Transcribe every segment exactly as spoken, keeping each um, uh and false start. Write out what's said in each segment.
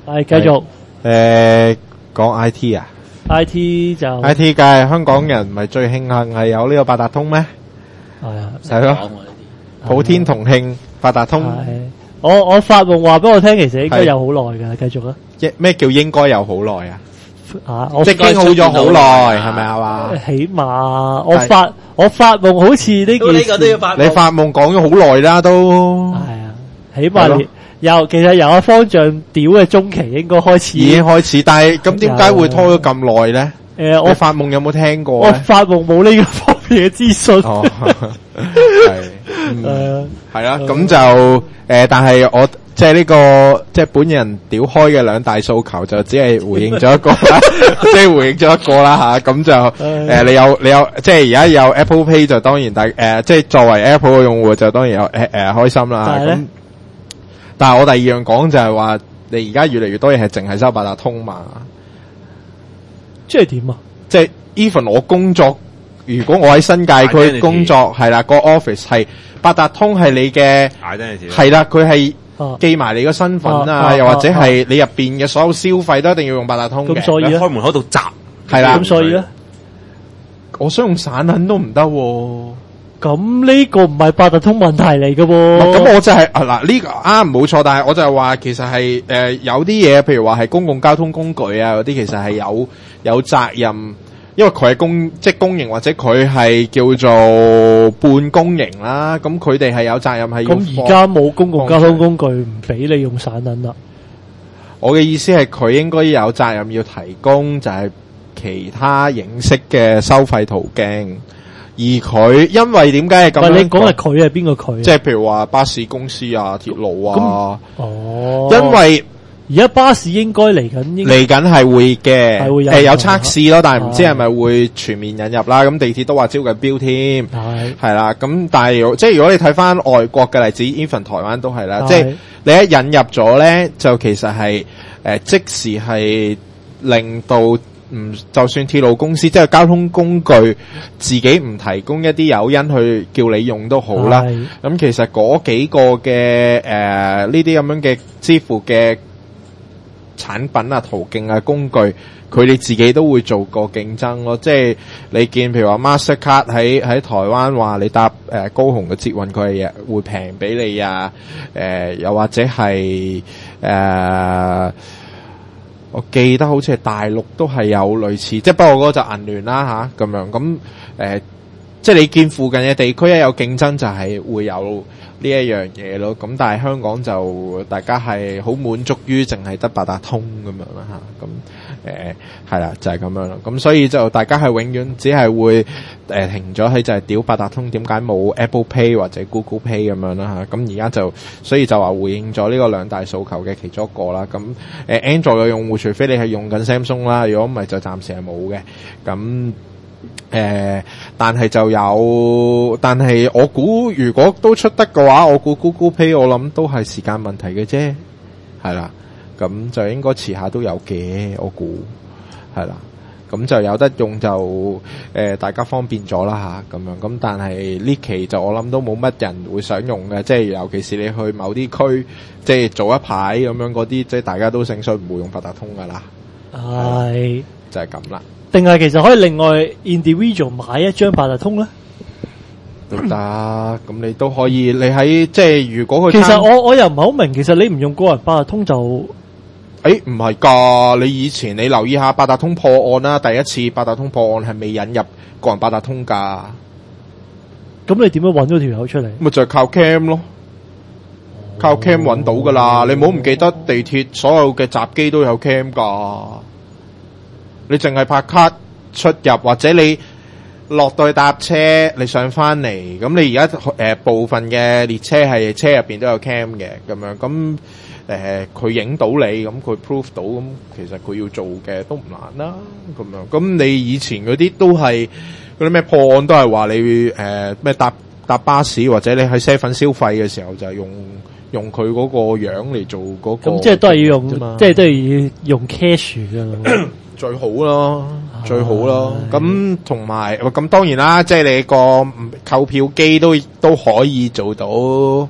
係繼續誒講 I T 啊 I T 就 ，I T 界香港人唔係最慶幸係有呢個八達通咩？ 係啊， 係咯，普天同慶八達通。 我我發夢話俾我聽，其實應該有好耐㗎，繼續啦。 咩叫應該有好耐啊？ 啊，我即係傾好咗好耐，係咪啊？話起碼我發我發夢好似呢件事， 呢個都要發夢。 你發夢講咗好耐啦，都係啊，起碼由其實由阿方丈屌嘅中期應該開始， 已經開始，但係咁點解會拖咗咁耐咧？誒，我發夢有冇聽過咧？ 我發夢冇呢個方面嘅資訊。 哦，係，誒，係啦，咁就誒，但係我。即係呢個，即係本人屌開嘅兩大訴求，就只係回應咗一個啦，即係回應咗一個啦吓，咁就誒，你有你有，即係而家有 Apple Pay 就當然大誒，即係作為 Apple 嘅用戶就當然有誒誒開心啦。咁，但係我第二樣講就係話，你而家越嚟越多嘢係淨係收八達通嘛， 即係點啊？ 即係 even 我工作，如果我喺新界區工作，係啦，個 office 係八達通係你嘅，係啦，佢係。記埋你個身份啊，啊又或者係你入邊嘅所有消費都一定要用八達通嘅。 咁所以咧， 開門口度閘係啦。 咁所以咧， 我想用散銀都唔得。 咁呢個唔係八達通問題嚟嘅喎。 咁我就係啊嗱呢個啱冇錯，但係我就係話其實係誒有啲嘢，譬如話係公共交通工具啊嗰啲，其實係有有責任。因為佢係公即係公營或者佢係叫做半公營啦，咁佢哋係有責任係要。 咁而家冇公共交通工具唔俾你用散銀啦。 我嘅意思係佢應該有責任要提供就係其他形式嘅收費途徑，而佢因為點解係咁樣？ 你講係佢係邊個佢？ 即係譬如話巴士公司啊、鐵路啊。 哦。 因為。 而家巴士應該嚟緊， 嚟緊係會嘅， 係會有誒有測試咯，但係唔知係咪會全面引入啦。咁地鐵都話招緊標添，係係啦。咁但係即係如果你睇翻外國嘅例子 ，even 台灣都係啦。即係你一引入咗咧，就其實係誒即時係令到唔就算鐵路公司即係交通工具自己唔提供一啲誘因去叫你用都好啦。咁其實嗰幾個嘅誒呢啲咁樣嘅支付嘅產品啊、途徑啊、工具，佢哋自己都會做個競爭咯。即係你見，譬如話 Mastercard 喺喺台灣話你搭誒、呃、高雄嘅捷運，佢係會平俾你啊。誒、呃，又或者係誒、呃，我記得好似係大陸都係有類似，即係不過嗰個就銀聯啦吓咁樣。咁誒、呃，即係你見附近嘅地區一有競爭，就係會有呢一樣嘢咯，咁但係香港就大家係好滿足於淨係得八達通咁樣啦吓，咁誒係啦就係、是、咁樣咯，咁所以就大家係永遠只係會誒、呃、停咗喺就係屌八達通，點解冇 Apple Pay 或者 Google Pay 咁樣啦吓，咁而家就所以就話回應咗呢個兩大訴求嘅其中一個啦，咁誒、呃、Android 嘅用戶除非你係用緊 Samsung 啦，如果唔係就暫時係冇嘅，咁。誒、呃，但係就有，但係我估如果都出得嘅話，我估 Google Pay 我諗都係時間問題嘅啫，係啦，咁就應該遲下都有嘅，我估係啦，咁就有得用就誒、呃，大家方便咗啦吓，咁樣，咁但係呢期就我諗都冇乜人會想用嘅，即係尤其是你去某啲區，即係早一排咁樣嗰啲，即係大家都醒水唔會用八達通噶啦，係就係咁啦。 定係其實可以另外 individual 買一張八達通咧？ 都得，咁你都可以。你喺即係如果佢， 其實我我又唔係好明，其實你唔用個人八達通就， 誒唔係噶。你以前你留意下八達通破案啦，第一次八達通破案係未引入個人八達通噶。 咁你點樣搵咗條友出嚟？ 咪就係靠 cam 咯，靠 cam 搵到噶啦。你唔好唔記得地鐵所有嘅閘機都有 cam 噶。你淨係拍卡出入，或者你落到去搭車，你上翻嚟，咁你而家誒部分嘅列車係車入邊都有 cam 嘅，咁樣咁誒佢影到你，咁佢 prove 到，咁其實佢要做嘅都唔難啦，咁樣咁你以前嗰啲都係嗰啲咩破案都係話你誒咩搭搭巴士或者你喺 seven 消費嘅時候就係用用佢嗰個樣嚟做嗰個， 咁即係都係要用，即係都係要用 cash 噶。 最好咯，最好咯。咁同埋咁當然啦，即係你個購票機都都可以做到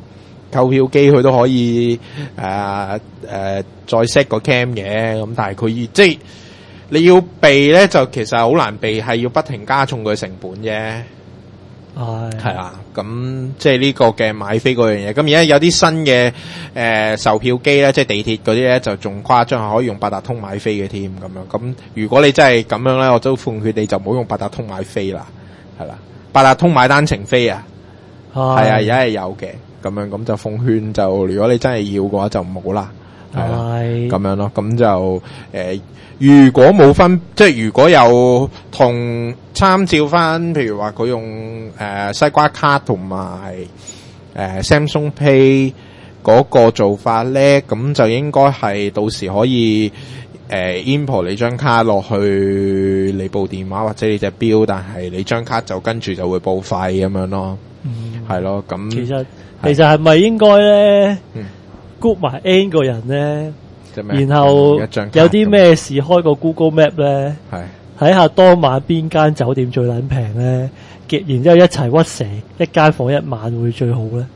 購票機佢都可以誒誒、呃呃、再 set 個 cam 嘅，咁但係佢即係你要避咧，就其實好難避，係要不停加重佢成本啫。係係啦，咁即係呢個嘅買飛嗰樣嘢。咁而家有啲新嘅誒、呃、售票機咧，即係地鐵嗰啲咧就仲誇張，係可以用八達通買飛嘅添咁樣。咁如果你真係咁樣咧，我都奉勸你就唔好用八達通買飛啦，係啦，八達通買單程飛啊，係啊，而家係有嘅。咁樣咁就奉勸就，如果你真係要嘅話就唔好啦，係咁樣咯。咁就誒、呃，如果冇分，即係如果有同參照翻，譬如話佢用誒、呃、西瓜卡同埋誒 Samsung Pay 嗰個做法咧，咁就應該係到時可以誒、呃、import 你張卡落去你部電話或者你隻錶，但係你張卡就跟住就會報廢咁樣咯，係、嗯、咯，咁其實。其實係咪應該咧 group 埋 N 個人咧，然後有啲咩事開個 Google Map 咧，睇下當晚邊間酒店最撚平咧，然之後一齊屈成一間房一晚會最好咧？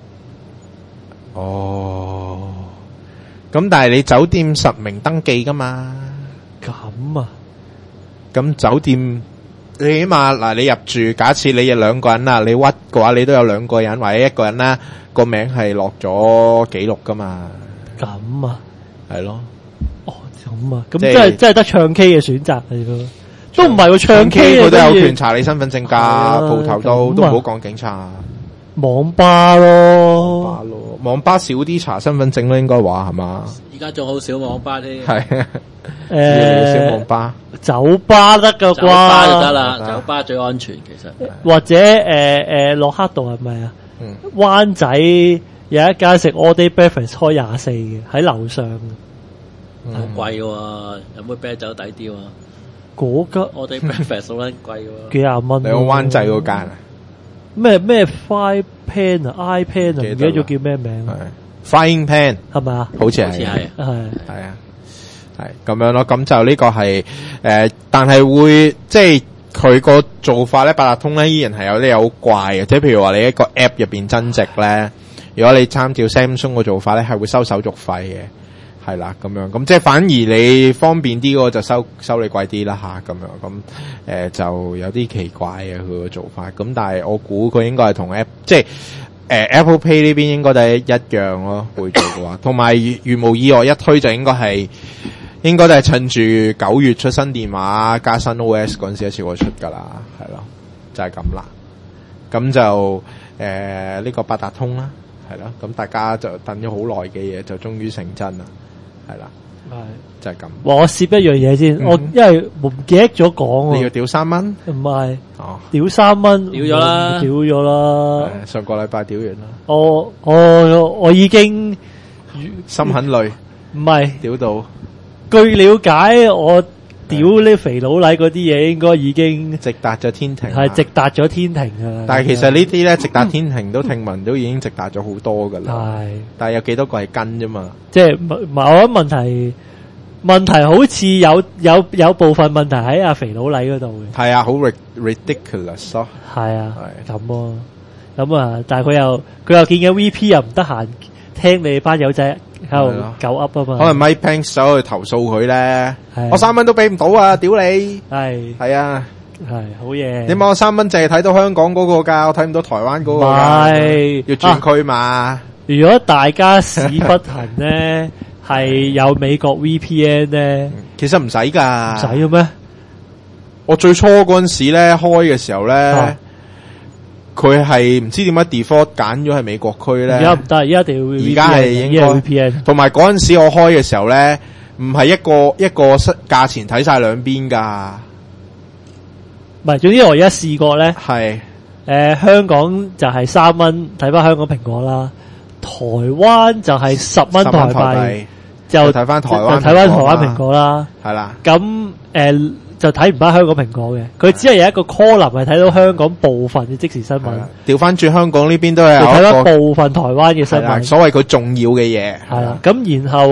哦，咁但係你酒店實名登記噶嘛？ 咁啊？ 咁酒店你起碼嗱，你入住，假設你有兩個人啦，你屈嘅話，你都有兩個人或者一個人啦。個名係落咗記錄噶嘛？ 咁啊， 係咯。 哦，咁啊，咁真係真係得唱 K 嘅選擇嚟咯，都唔係喎，唱 K 佢都有權查你身份證噶，鋪頭都都唔好講警察。 網吧咯， 網吧咯，網吧少啲查身份證啦，應該話係嘛？ 而家仲好少網吧添。 係誒， 誒， 少網吧， 酒吧得噶啩？ 酒吧就得啦，酒吧最安全其實。 或者誒誒，洛克道係咪啊？灣、嗯、仔有一間食 all day breakfast 開廿四嘅，喺樓上， 好貴嘅喎，有杯啤酒抵啲喎。 嗰間 all day breakfast 好撚貴嘅喎， 幾廿蚊。 你個灣仔嗰間啊？ 咩咩 Five Pan 啊 ，I Pan 啊，唔記得咗叫咩名啊 ？Frying Pan 係咪啊？ 好似係， 係係啊，係咁樣咯。咁就呢個係誒、呃，但係會即係。佢個做法咧，八達通咧依然係有啲有好怪嘅，即係譬如話你一個 app 入邊增值咧，如果你參照 Samsung 個做法咧，係會收手續費嘅，係啦咁樣，咁即係反而你方便啲嗰個就收收你貴啲啦吓，咁樣咁誒、呃、就有啲奇怪嘅佢個做法，咁但係我估佢應該係同 app 即係誒、呃、Apple Pay 呢邊應該都係一樣咯，會做嘅話，同埋如無意外一推就應該係。應該都係趁住九月出新電話加新 O S 嗰陣時一次過出噶啦，係咯，就係咁啦。咁就誒呢、呃這個八達通啦，係咯，咁大家就等咗好耐嘅嘢就終於成真啦，係啦，係就係、是、咁。我攝一樣嘢先，嗯、我因為唔記得咗講，你要屌三蚊？唔係，哦，屌三蚊，屌咗啦，屌咗啦。上個禮拜屌完啦。我我我已經心很累，唔係屌到。據了解，我屌呢肥佬黎嗰啲嘢，應該已經直達咗天庭，係直達咗天庭噶啦。但係其實呢啲咧，直達天庭都聽聞都已經直達咗好多噶啦。係，但係有幾多個係跟啫嘛？即係唔係？我諗問題問題好似有有有部分問題喺阿肥佬黎嗰度嘅。係啊，好 ridiculous 咯。係啊，係咁咯。咁啊，但係佢又佢又見嘅 V P 又唔得閒聽你班友仔。喺度狗噏啊嘛，可能 Mike Pence 走去投訴佢咧，我三蚊都俾唔到啊！屌你，係係啊，係好嘢。你問我三蚊淨係睇到香港嗰個噶，我睇唔到台灣嗰個噶，係要轉區嘛、啊？如果大家屎不行咧，係有美國 V P N 咧，其實唔使噶，唔使嘅咩？我最初嗰陣時咧開嘅時候咧。啊佢係唔知點解 default 揀咗係美國區咧，而家唔得，而家一定要 V P N，而家係應該 V P N。同埋嗰陣時我開嘅時候咧，唔係一個一個價錢睇晒兩邊噶，唔係。總之我而家試過咧，係誒、呃、香港就係三蚊，睇翻香港蘋果啦。台灣就係十蚊台幣，就睇翻台灣，睇翻台灣蘋果啦，係啦。咁誒。呃就睇唔翻香港蘋果嘅，佢只係有一個 column 係睇到香港部分嘅即時新聞。調翻轉香港呢邊都係睇到部分台灣嘅新聞。所謂佢重要嘅嘢。係啦，咁然後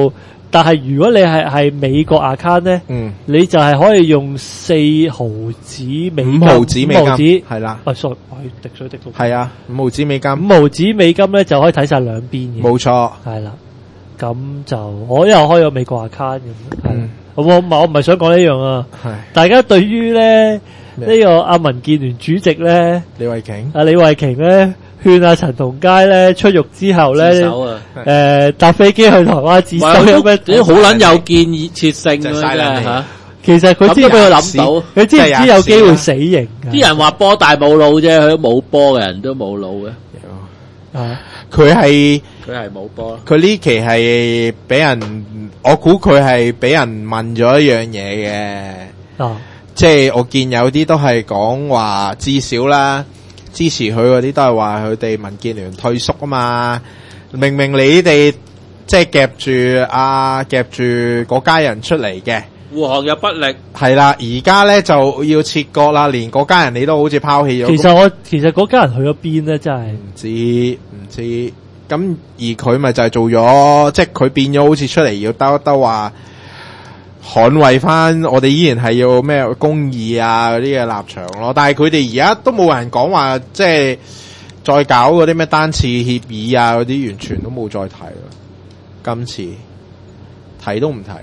但係如果你係係美國 account 咧， 嗯， 你就係可以用四毫子美金， 五毫子美金， 五毫子係啦。 啊 sorry，滴水滴到。 係啊，五毫子美金， 五毫子美金咧就可以睇晒兩邊嘅。 冇錯。 係啦，咁就我又開咗美國 account 咁。 嗯， 我唔係我唔係想講呢樣啊。 係。 大家對於咧呢個阿民建聯主席咧， 李慧瓊， 阿李慧瓊咧。勸阿陳同佳咧出獄之後咧，誒、呃、搭飛機去台灣自首有咩？ 啲好撚有建設性㗎嚇。 其實佢知佢諗到，佢知唔知有機會死刑？ 啲人話波大冇腦啫，佢都冇波嘅人都冇腦嘅。 啊，佢係佢係冇波。 佢呢期係俾人，我估佢係俾人問咗一樣嘢嘅。 啊， 即係我見有啲都係講話，至少啦。支持佢嗰啲都係話佢哋民建聯退縮啊嘛，明明你哋即係夾住啊夾住嗰家人出嚟嘅， 護航又不力， 係啦，而家咧就要切割啦，連嗰家人你都好似拋棄咗。 其實我其實嗰家人去咗邊咧，真係唔知唔知，咁而佢咪就係做咗，即係佢變咗好似出嚟要兜一兜話。捍衛翻我哋依然係要咩公義啊嗰啲嘅立場咯，但係佢哋而家都冇人講話，即係再搞嗰啲咩單次協議啊嗰啲，完全都冇再提咯。今次提都唔提，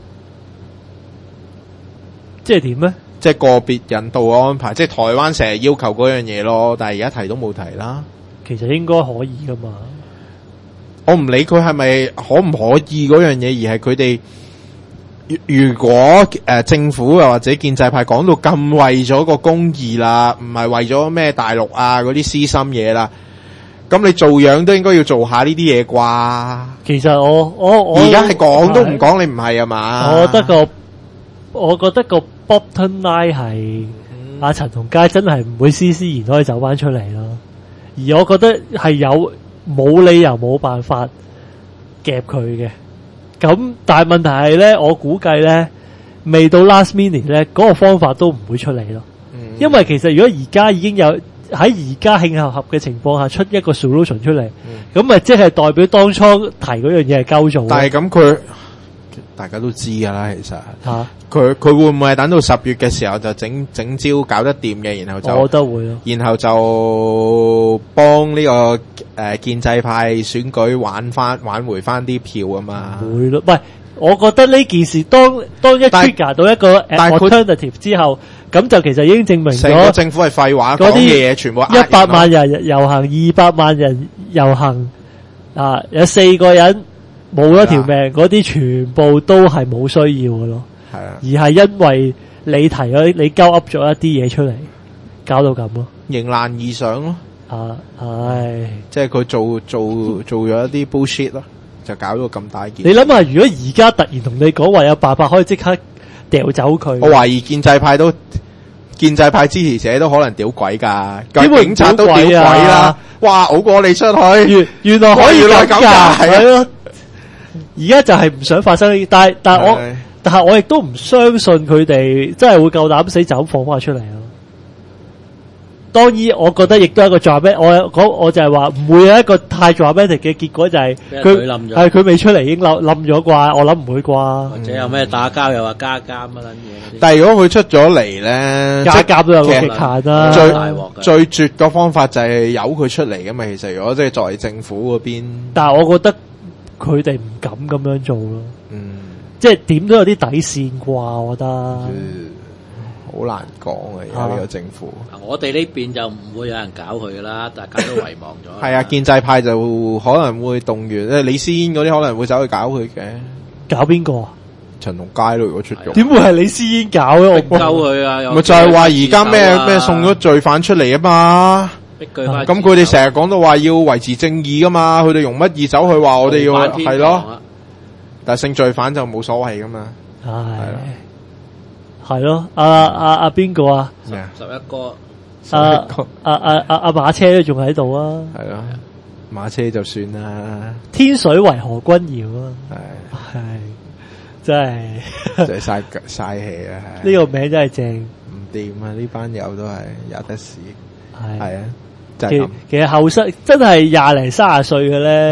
即係點咧？ 即係個別引渡嘅安排，即係台灣成日要求嗰樣嘢咯，但係而家提都冇提啦。 其實應該可以噶嘛？ 我唔理佢係咪可唔可以嗰樣嘢，而係佢哋。如果誒、呃、政府又或者建制派講到咁為咗個公義啦，唔係為咗咩大陸啊嗰啲私心嘢啦，咁你做樣都應該要做下呢啲嘢啩？ 其實我我我而家係講都唔講，你唔係啊嘛？ 我覺得個我覺得個 bottom line 係阿陳同佳真係唔會施施然可以走翻出嚟咯，而我覺得係有冇理由冇辦法夾佢嘅。咁但係問題係咧，我估計咧未到 last minute 咧，嗰個方法都唔會出嚟咯。嗯、因為其實如果而家已經有喺而家慶合合嘅情況下出一個 solution 出嚟，咁咪即係代表當初提嗰樣嘢係鳩做。但係咁佢大家都知㗎啦，其實嚇佢佢會唔會係等到十月嘅時候就整整招搞得掂嘅，然後就我覺得會咯，然後就幫呢、呢個誒、呃、建制派選舉玩翻挽回翻啲票啊嘛，會咯。喂，我覺得呢件事當當一 trigger 到一個 alternative 之後，咁就其實已經證明咗成個政府係廢話，嗰啲嘢全部一百萬人遊行，二百萬人遊行啊，有四個人冇咗條命，嗰啲全部都係冇需要嘅咯。係啊，而係因為你提咗你交噏咗一啲嘢出嚟，搞到咁咯，迎難而上咯。啊，唉，即係佢做做做咗一啲 bullshit 咯，就搞到咁大件。你諗下，如果而家突然同你講話有辦法可以即刻掉走佢，我懷疑建制派都建制派支持者都可能屌鬼噶，警察都屌鬼啦。哇，好過你出去，原原來可以咁噶，係咯。而家就係唔想發生，但係但係我但係我亦都唔相信佢哋真係會夠膽死就咁放翻出嚟咯。當然，我覺得亦都係一個 dramatic，我講我就係話唔會有一個太 dramatic嘅結果，就係佢係佢未出嚟已經冧冧咗啩，我諗唔會啩。或者有咩打交又話加監乜撚嘢。但係如果佢出咗嚟咧，加監都有個極限啦。最最絕嘅方法就係由佢出嚟噶嘛。其實如果即係作為政府嗰邊，但係我覺得佢哋唔敢咁樣做咯。嗯，即係點都有啲底線啩，我覺得。嗯好難講啊！而家呢個政府， 我哋呢邊就唔會有人搞佢噶啦，大家都遺忘咗。 係啊，建制派就可能會動員，誒李思嫣嗰啲可能會走去搞佢嘅。搞邊個啊？陳同佳咯，如果出咗，點會係李思嫣搞咧？ 逼鳩佢啊！ 咪就係話而家咩咩送咗罪犯出嚟啊嘛？逼佢翻。咁佢哋成日講到話要維持正義噶嘛？佢哋用乜嘢走去話我哋要係咯？但係性罪犯就冇所謂噶嘛？係啦。係咯，阿阿阿邊個啊？十一哥，阿阿阿阿阿馬車都仲喺度啊！係咯，馬車就算啦。天水圍何君堯啊！係係真係真係嘥嘥氣啊！呢個名真係正，唔掂啊！呢班友都係有得試，係係啊，就係咁。其實後生真係廿零卅歲嘅咧，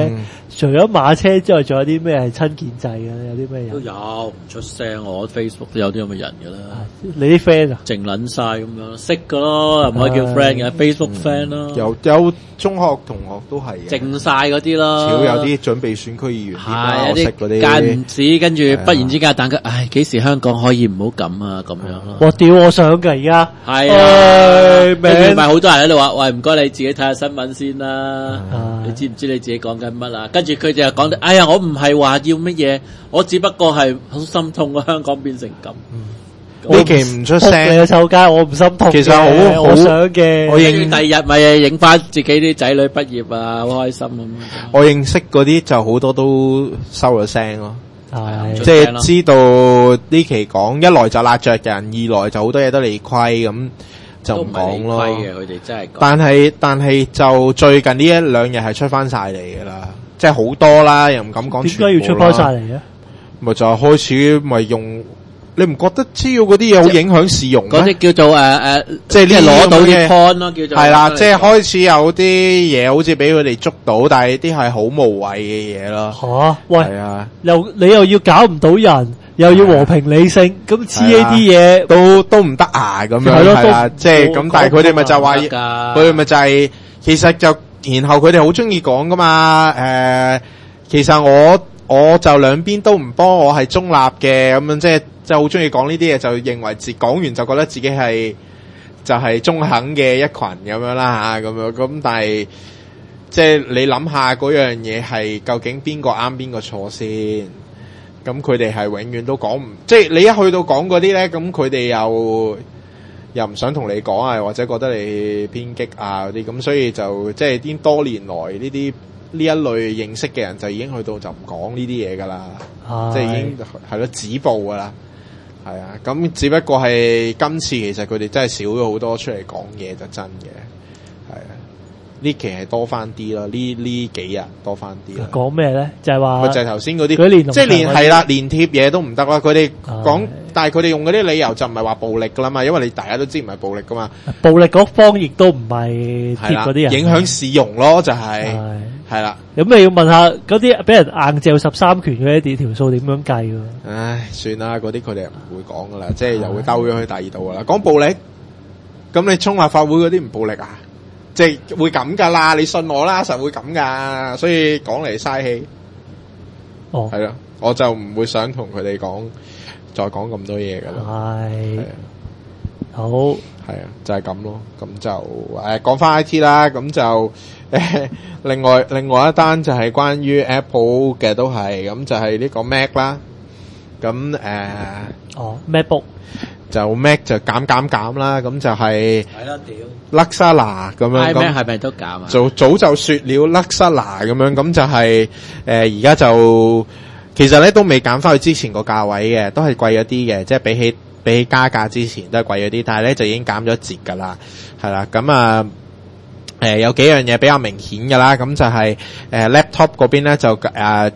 除咗馬車之外，仲有啲咩係親建制嘅咧？有啲咩人都有唔出聲，我 Facebook 都有啲咁嘅人㗎啦。 你啲 friend 啊？ 靜撚晒咁樣，識㗎咯，又唔可以叫 friend 嘅 Facebook friend 咯。 有有中學同學都係嘅， 靜晒嗰啲咯。 少有啲準備選區議員啲我識嗰啲間唔止，跟住忽然之間等佢，唉幾時香港可以唔好咁啊咁樣咯。 我屌我想㗎而家。 係啊，跟住咪好多人喺度話，喂唔該你自己睇下新聞先啦。你知唔知你自己講緊乜啊？跟住佢就講得，哎呀我唔係話要乜嘢，我只不過係好心痛個香港變成咁。 呢期唔出聲， 你嘅臭街我唔心痛。其實好好想嘅， 我認第二日咪影翻自己啲仔女畢業啊，好開心咁。 我認識嗰啲就好多都收咗聲咯， 係即係知道呢期講一來就辣着人，二來就好多嘢都理虧咁，就唔講咯。 佢哋真係， 但係但係就最近呢一兩日係出翻晒嚟噶啦，即係好多啦，又唔敢講。 點解要出翻晒嚟嘅？ 咪就係開始咪用。你唔覺得知道嗰啲嘢好影響市容咩？ 嗰啲叫做誒誒， 即係呢攞到啲 point 咯，叫做係啦，即係開始有啲嘢好似俾佢哋捉到，但係啲係好無謂嘅嘢咯。 吓，喂， 係啊， 又你又要搞唔到人，又要和平理性，咁黐呢啲嘢都都唔得啊！咁樣係啦，即係咁，但係佢哋咪就話，佢哋咪就係其實就，然後佢哋好中意講噶嘛，誒，其實我我就兩邊都唔幫，我係中立嘅，咁樣即係。即係好中意講呢啲嘢，就認為自講完就覺得自己係就係、是、中肯嘅一群咁樣啦吓，咁樣咁但係即係你諗下嗰樣嘢係究竟邊個啱邊個錯先？咁佢哋係永遠都講唔，即係你一去到講嗰啲咧，咁佢哋又又唔想同你講啊，或者覺得你偏激啊嗰啲，咁所以就即係啲多年來呢啲呢一類認識嘅人就已經去到就唔講呢啲嘢噶啦，即係已經係咯止步噶啦。係啊，咁只不過係今次其實佢哋真係少咗好多出嚟講嘢就真嘅，係啊，呢期係多翻啲啦，呢呢幾日多翻啲啦。講咩咧？就係話咪就係頭先嗰啲，即係連係啦，連貼嘢都唔得啦。佢哋講，但係佢哋用嗰啲理由就唔係話暴力噶啦嘛，因為你大家都知唔係暴力噶嘛。 暴力嗰方亦都唔係貼嗰啲人， 影響市容咯，就係係啦。 咁你要問下嗰啲俾人硬嚼十三拳嗰啲條數點樣計㗎？ 唉，算啦，嗰啲佢哋唔會講噶啦，即係又會兜咗去第二度噶啦。講暴力，咁你衝立法會嗰啲唔暴力啊？即係會咁噶啦，你信我啦，實會咁噶，所以講嚟嘥氣。 哦， 係咯，我就唔會想同佢哋講，再講咁多嘢噶啦。係， 好， 係啊，就係咁咯。咁就誒講翻 I T 啦，咁就誒另外另外一單就係關於 Apple 嘅都係，咁就係呢個 Mac 啦。咁誒， 哦 MacBook。 就 Mac 就減減減啦，咁就係係啦，屌 Luxala 咁樣，咁係咪都減啊？ 就早就說了 Luxala 咁樣，咁就係誒而家就其實咧都未減翻去之前個價位嘅，都係貴咗啲嘅，即係比起比起加價之前都係貴咗啲，但係咧就已經減咗折噶啦，係啦，咁啊誒有幾樣嘢比較明顯噶啦，咁就係誒 laptop 嗰邊咧就誒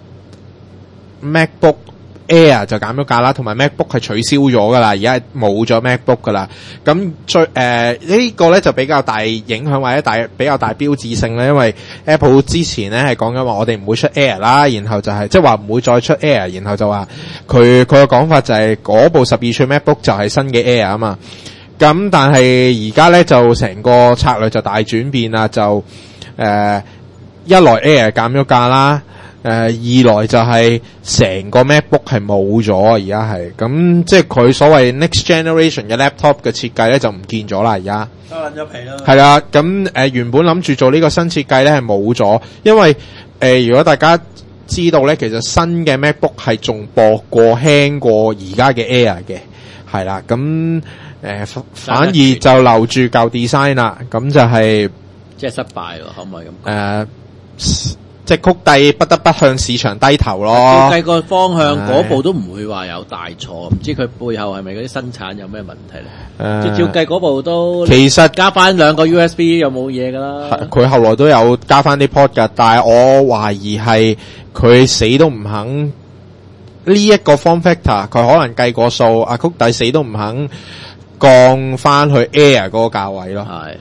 MacBook Air 就減咗價啦，同埋 MacBook 係取消咗噶啦，而家係冇咗 MacBook 噶啦。咁最誒、呃這個、呢個咧就比較大影響或者大比較大標誌性咧，因為 Apple 之前咧係講緊話我哋唔會出 Air 啦，然後就係即係話唔會再出 Air，然後就話佢佢嘅講法就係嗰部十二寸 MacBook 就係新嘅 Air 啊嘛。咁但係而家咧就成個策略就大轉變啦，就誒、呃、一來 Air 減咗價啦。誒、呃，二來就係成個 MacBook 係冇咗，而家係咁，即係佢所謂 next generation 嘅 laptop 嘅設計咧就唔見咗啦，而家收撚咗皮啦。 係啦，咁誒、呃、原本諗住做呢個新設計咧係冇咗，因為誒、呃、如果大家知道咧，其實新嘅 MacBook 係仲薄過輕過而家嘅 Air 嘅，係啦，咁誒、呃、反而就留住舊 design 啦，咁就係、是、 即係失敗喎，可唔可以咁講？誒、 呃。即係曲帝不得不向市場低頭咯。 照計個方向嗰部都唔會話有大錯，唔知佢背後係咪嗰啲生產有咩問題咧？即係照計嗰部都其實加翻兩個 U S B 又冇嘢噶啦。 佢後來都有加翻啲 port 噶，但係我懷疑係佢死都唔肯呢一個 form factor，佢可能計過數，阿曲帝死都唔肯降翻去 Air 嗰個價位咯。係。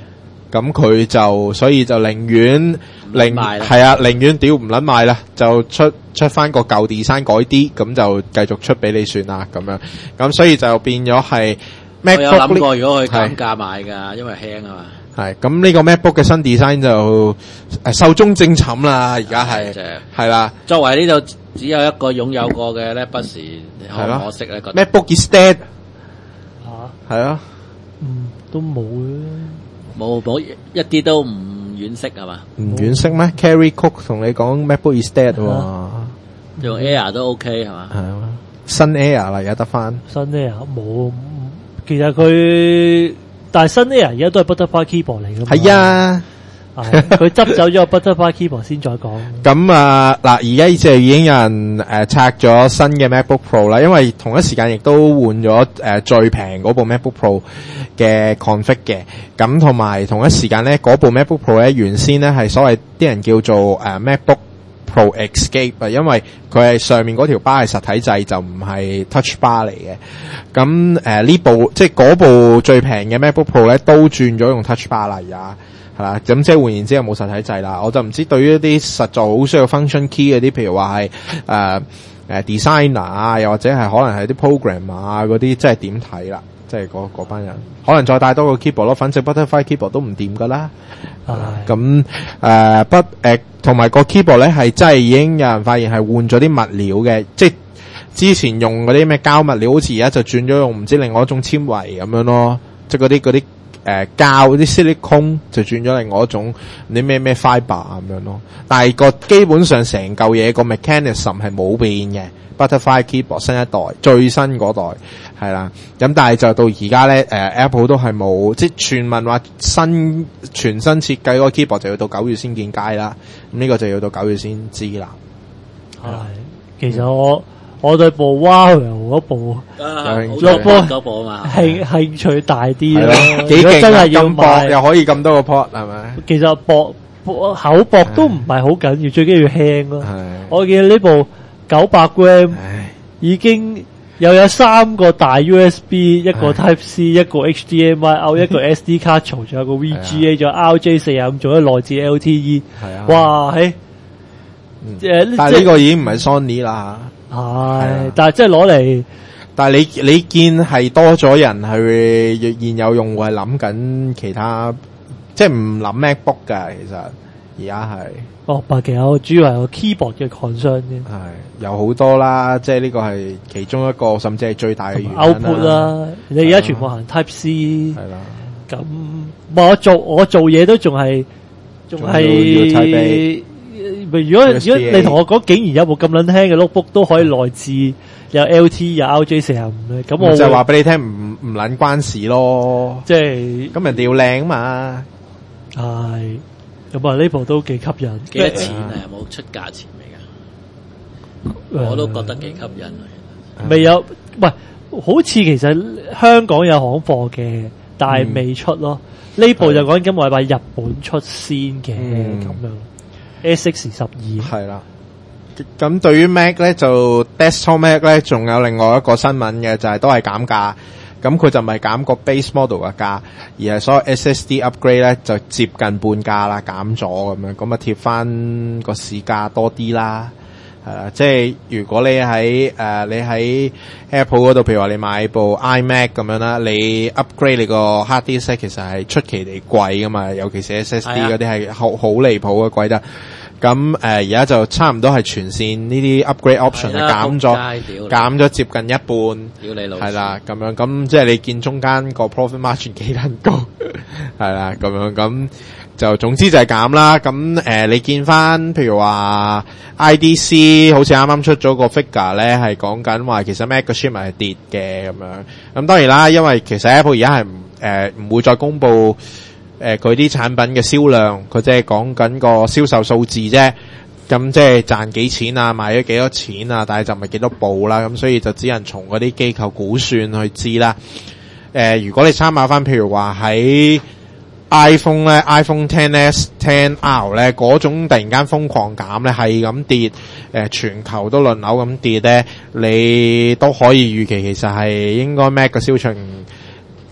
咁佢就所以就寧願寧係啊，寧願屌唔撚賣啦，就出出翻個舊 design 改啲，咁就繼續出俾你算啦咁樣。咁所以就變咗係 MacBook。我有諗過如果佢減價買㗎，因為輕啊嘛。 係咁呢個 MacBook 嘅新 design 就誒壽終正寢啦，而家係係啦。 作為呢度只有一個擁有過嘅咧，不時好可惜咧。覺得 MacBook is dead 嚇係啊， 嗯都冇嘅。 冇冇一啲都唔惋惜係嘛？ 唔惋惜咩 ？Carrie Cook 同你講 MacBook is dead 喎， 用 Air 都 OK 係嘛？ 係啊，新 Air 啦，而家得翻新 Air 冇，其實佢但係新 Air 而家都係 Butterfly Keyboard 嚟㗎嘛。 係啊。 佢執走咗個 Butterfly Keyboard 先再講。 咁啊嗱，而家就已經有人誒、呃、拆咗新嘅 MacBook Pro 啦，因為同一時間亦都換咗誒、呃、最平嗰部 MacBook Pro 嘅 config 嘅。咁同埋同一時間咧，嗰部 MacBook Pro 咧原先咧係所謂啲人叫做誒、呃、MacBook Pro Escape 啊，因為佢係上面嗰條 bar 係實體掣，就唔係 Touch Bar 嚟嘅。咁誒呢部即係嗰部最平嘅 MacBook Pro 咧，都轉咗用 Touch Bar 啦而家。係啦，咁即係換言之，又冇實體掣啦。我就唔知對於一啲實在好需要 function key 嗰啲，譬如話係誒誒 designer 啊，又或者係可能係啲 program 啊嗰啲，即係點睇啦？即係嗰嗰班人，可能再帶多個 keyboard 咯。反正 Butterfly keyboard 都唔掂噶啦。咁誒不誒，同埋個 keyboard 咧係真係已經有人發現係換咗啲物料嘅，即係之前用嗰啲咩膠物料，好似而家就轉咗用唔知另外一種纖維咁樣咯，即係嗰啲嗰啲。誒膠啲 silicone 就轉咗另外一種啲咩咩 fiber 咁樣咯，但係個基本上成嚿嘢個 mechanism 係冇變嘅。Butterfly keyboard 新一代最新嗰代係啦，咁但係就到而家咧，誒、呃、Apple 都係冇即係傳聞話新全新設計嗰個 keyboard 就要到九月先見街啦，咁呢個就要到九月先知啦。 係，其實我。我對部 Huawei 嗰部有多部啊嘛， 興興趣大啲咯。 幾勁啊！ 真係要咁薄又可以咁多個 port 係咪？ 其實薄薄厚薄都唔係好緊要，最緊要輕咯。我見呢部九百 gram 已經又有三個大 U S B， 一個 Type C， 一個 H D M I out， 一個 S D 卡槽，仲有個 V G A， 仲有 R J 四十五，仲有內置 L T E。係啊！哇，嘿， 誒，但係呢個已經唔係 Sony 啦。 係，但係即係攞嚟， 但係你你見係多咗人係現有用戶係諗緊其他，即係唔諗 MacBook 噶，其實而家係。 哦，但其實我主要係個 keyboard 嘅 concern 啫。 係有好多啦，即係呢個係其中一個，甚至係最大嘅原因啦。 output 啦，你而家全部行 Type C。係啦。咁，我做我做嘢都仲係仲係。如果如果你同我講，竟然有部咁撚輕嘅 notebook 都可以內置有 L T 有 R J 四十五咧，咁我就話俾你聽，唔唔撚關事咯。 即係咁人哋要靚啊嘛。 係咁啊！呢部都幾吸引。 幾多錢啊？有冇出價錢未㗎？我都覺得幾吸引啊！ 未有，喂，好似其實香港有行貨嘅，但係未出咯。呢、嗯、部就講緊話日本出先嘅咁樣。S X 十二係啦，咁對於 Mac 咧就 Desktop Mac 咧仲有另外一個新聞嘅，就係、是、都係減價，咁佢就唔係減個 base model 嘅價，而係所有 S S D upgrade 咧就接近半價啦，減咗咁樣，咁啊貼翻個市價多啲啦，係啦，即係如果你喺誒、呃、你喺 Apple 嗰度，譬如話你買部 iMac 咁樣啦，你 upgrade 你個 hard disk 其實係出奇地貴噶嘛，尤其是 S S D 嗰啲係好好離譜嘅貴得。咁誒而家就差唔多係全線呢啲 upgrade option 係減咗，減咗接近一半，係啦咁樣，咁即係你見中間個 profit margin 幾撚高，係啦咁樣，咁就總之就係減啦。咁誒、呃、你見翻譬如話 I D C 好似啱啱出咗個 figure 咧，係講緊話其實 Mac 嘅 shipment 係跌嘅咁樣。咁當然啦，因為其實 Apple 而家係誒唔會再公布。誒佢啲產品嘅銷量，佢即係講緊個銷售數字啫，咁即係賺幾錢啊，賣咗幾多錢啊，但係就唔係幾多部啦，咁所以就只能從嗰啲機構估算去知啦。誒、呃，如果你參考翻，譬如話喺 iPhone 咧 ，iPhone X S、X R 咧嗰種突然間瘋狂減咧，係咁跌，誒、呃、全球都輪流咁跌咧，你都可以預期其實係應該 Mac 嘅銷情。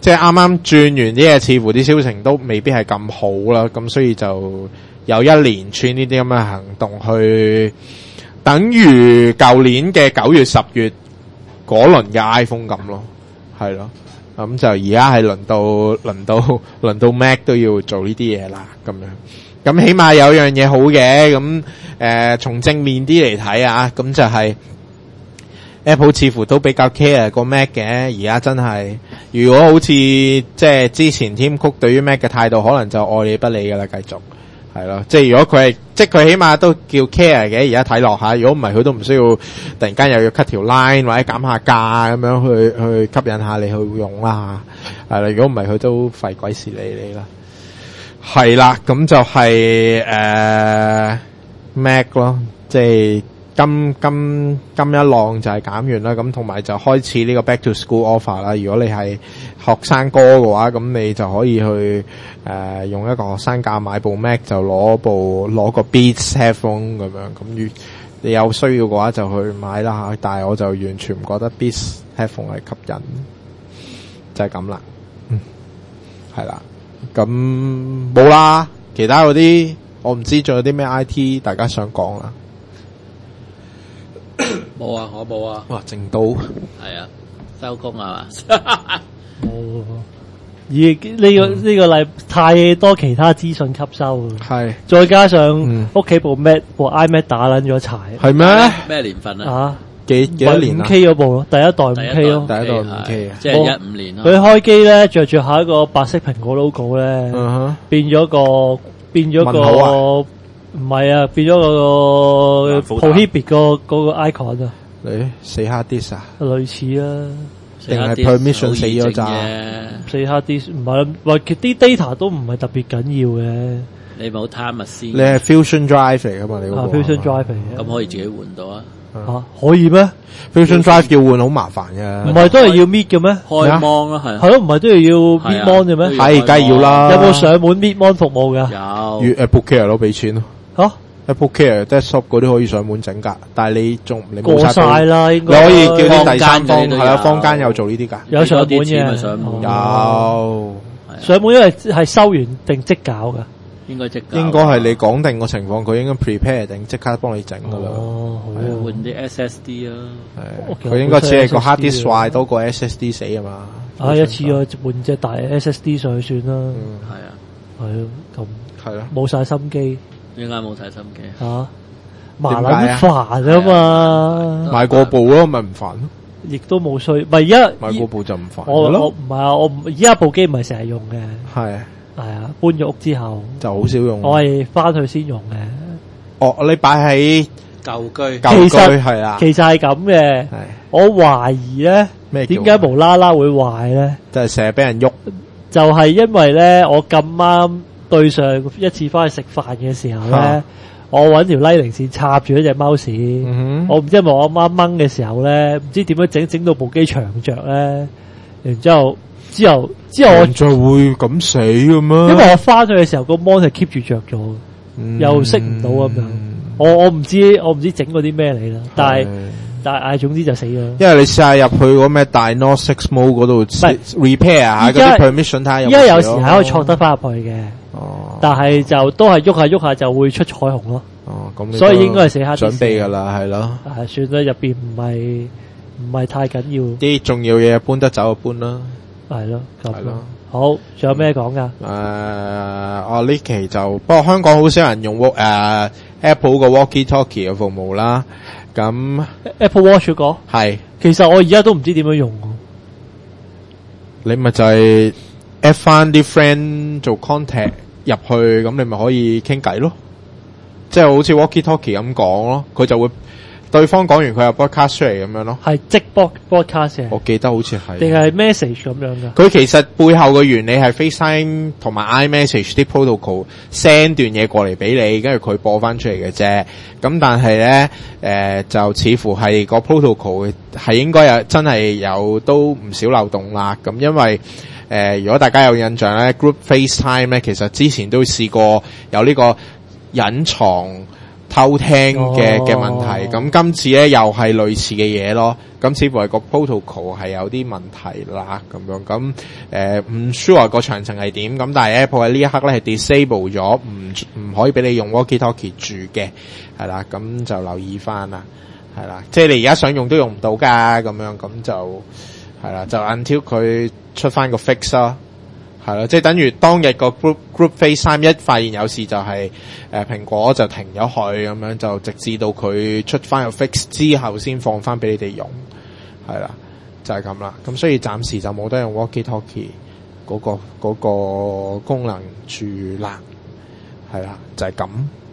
即係啱啱轉完啲嘢，似乎啲銷情都未必係咁好啦，咁所以就有一連串呢啲咁嘅行動去，等於舊年嘅九月、十月嗰輪嘅 iPhone 咁咯，係咯，咁就而家係輪到輪到輪到 Mac 都要做呢啲嘢啦，咁樣，咁起碼有樣嘢好嘅，咁誒從正面啲嚟睇啊，咁就係、是。Apple 似乎都比較 care 個 Mac 嘅，而家真係，如果好似即係之前 Tim Cook 對於 Mac 嘅態度，可能就愛理不理噶啦，繼續係咯。即係如果佢係，即係佢起碼都叫 care 嘅，而家睇落下，如果唔係佢都唔需要突然間又要 cut 條 line 或者減下價咁樣去去吸引下你去用啦。係啦，如果唔係佢都費鬼事理你啦。係啦，咁就係、是、誒、呃、Mac 咯，即係。今今今一浪就係減完啦，咁同埋就開始呢個 back to school offer 啦。如果你係學生哥嘅話，咁你就可以去誒、呃、用一個學生價買部 Mac 就攞部攞個 Beats headphone 咁樣。咁如你有需要嘅話就去買啦嚇。但係我就完全唔覺得 Beats headphone 係吸引，就係咁啦。嗯，係啦。咁冇啦，其他嗰啲我唔知仲有啲咩 I T 大家想講啦。 冇啊，我冇啊。 哇，正到係啊，收工係嘛？ 冇，而呢、這個呢、這個禮太多其他資訊吸收，係再加上屋企部 Mac 部 iMac 打撚咗柴， 係咩？ 咩年份啊？ 啊， 幾幾多年啊？ 五 K 嗰部咯，第一代五 K 咯， 第一代五 K 啊， 即係一五年咯。 佢開機咧，着住下一個白色蘋果 logo 咧、 uh-huh. 變咗個變咗個。唔係啊，變咗個 prohibit 個嗰個 icon 啊！ 你死 hard disk 啊？ 類似啊， 定係 permission 死咗咋？ 死 hard disk 唔係，話啲 data 都唔係特別緊要嘅。 你冇貪密先。你係 fusion drive 嚟噶嘛？你嗰個、啊、 fusion drive 嚟嘅。 咁可以自己換到啊？ 吓可以咩 ？fusion drive 要換好麻煩嘅。 唔係都係要搣嘅咩？ 開 mon 咯係。 係咯，唔係都係要搣 mon 嘅咩？ 係，梗係要啦。 有冇上門搣 mon 服務噶？ 有。 月 Apple Care 咯，俾錢咯。 吓 Apple Care desktop 嗰啲可以上門整噶，但係你仲你過晒啦，應該你可以叫啲第三方係啦，坊間有做呢啲噶， 有上門嘅， 上門有上門，因為係收完定即搞噶， 應該即搞， 應該係你講定個情況，佢應該 prepare 定即刻幫你整噶啦。 哦，好啊， 換啲 S S D 啊， 係佢應該只係個 hard disk 壞多過 S S D 死啊嘛。 啊，一次啊換隻大 S S D 上去算啦。 嗯，係啊， 係咯，咁係咯， 冇晒心機。 應該冇睇心機吓，麻撚煩啊嘛， 買過部咯，咪唔煩咯， 亦都冇需，唔係而家買過部就唔煩。 我我唔係啊，我而家部機唔係成日用嘅， 係係啊，搬咗屋之後就好少用。 我係翻去先用嘅。 哦，你擺喺舊居， 舊居係啦， 其實係咁嘅。我懷疑咧，點解無啦啦會壞咧？ 就係成日俾人喐， 就係因為咧，我咁啱。對上一次翻去食飯嘅時候咧、啊，我搵條 Lightning 線插住一隻 mouse，、嗯、我唔知係咪我啱啱掹嘅時候咧，唔知點樣整整到部機長着咧，然之後之後之後我就會咁死咁咩？ 因為我翻去嘅時候個 mon 係 keep 住着咗，又熄唔到咁樣，我我唔知我唔知整嗰啲咩嚟啦，但係。但係，總之就死咗。因為你試下入去嗰咩 Diagnostic Mode 嗰度 repair 下嗰啲 permission 睇下有冇。因為有時係可以錯得翻入去嘅。哦。但係就都係喐下喐下就會出彩虹咯。 哦，咁。 所以應該係死黑。 準備㗎啦，係咯。 係算啦，入邊唔係唔係太緊要。 啲重要嘢搬得走就搬啦。 係咯，係咯。好，仲有咩講㗎？誒、 呃，我呢期就不過香港好少人用誒、呃、Apple 嘅 Walkie Talkie 嘅服務啦。咁 Apple Watch 個係， 其實我而家都唔知點樣用。 你咪就係 add 翻啲 friend 做 contact 入去，咁你咪可以傾偈咯。即係好似 Walkie Talkie 咁講咯，佢就會對方講完佢又 broadcast 出嚟咁樣咯。係即 broadcast 嘅。我記得好似係。定係 message 咁樣噶？佢其實背後嘅原理係 FaceTime 同埋 iMessage 啲 protocol send 段嘢過嚟俾你，跟住佢播翻出嚟嘅啫。咁但係咧，誒、呃、就似乎係個 protocol 係應該有真係有都唔少漏洞啦。咁因為誒、呃，如果大家有印象咧 ，Group FaceTime 咧，其實之前都試過有呢個隱藏偷聽嘅嘅、 哦、 問題。咁今次咧又係類似嘅嘢咯。咁似乎係個 protocol 係有啲問題啦，咁樣咁誒唔 sure 個詳情係點。咁但係 Apple 喺呢一刻咧係 disable 咗，唔唔可以俾你用 walkie talkie 住嘅，係啦。咁就留意翻啦，係啦。即係你而家想用都用唔到㗎，咁樣咁就係啦。就 until 佢出翻個 fix 啦。係咯，即係等於當日個 group group FaceTime一發現有事就係、是、誒、呃、蘋果就停咗佢咁樣，就直至到佢出翻個 fix 之後先放翻俾你哋用，係啦，就係咁啦。咁所以暫時就冇得用 walkie talkie 嗰、那個嗰、那個功能住啦，係啦，就係、是、咁。